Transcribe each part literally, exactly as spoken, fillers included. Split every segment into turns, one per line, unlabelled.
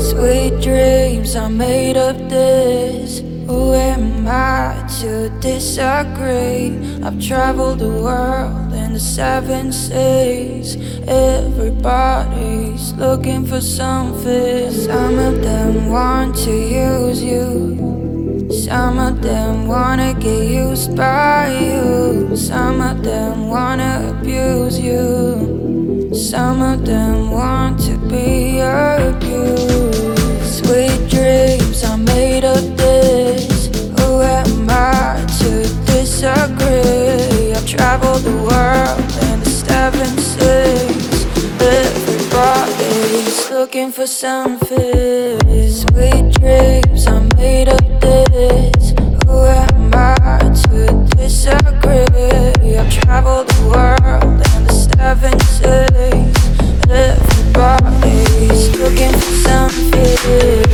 Sweet dreams are made of this. Who am I to disagree? I've traveled the world in the seven seas. Everybody's looking for something. Some of them want to use you. Some of them wanna get used by you. Some of them wanna abuse you. Some of them want to be abused. Sweet dreams are made of this. Who am I to disagree? I've traveled the world in the seven seas. Everybody's looking for something. Sweet dreams are made of this. Who am I to disagree? I've traveled the world in the seven seas. Everybody's looking for something.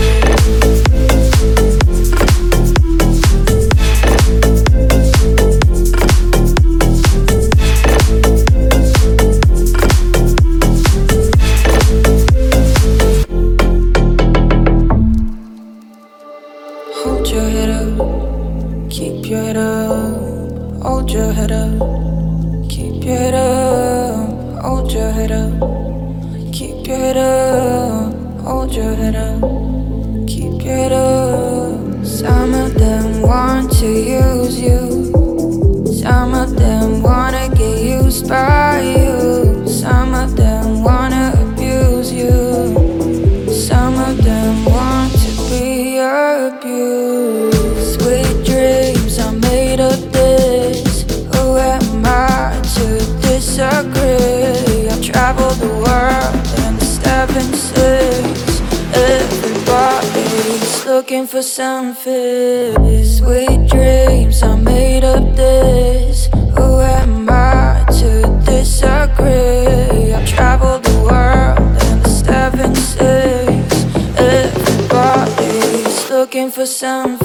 Hold your head up, keep your head up. Hold your head up, keep your head up. Hold your head up, keep your head up. Hold your head up, keep your head up. Some of them want to use you. Some of them wanna get used by you. Some of them wanna abuse you. Some of them want to be abused. Sweet dreams are made of this. Who am I to disagree? I've traveled the world in the seven seas. Everybody's looking for something. Sweet dreams are made of this. Who am I to disagree? I've traveled the world in the seven seas. Everybody's looking for something.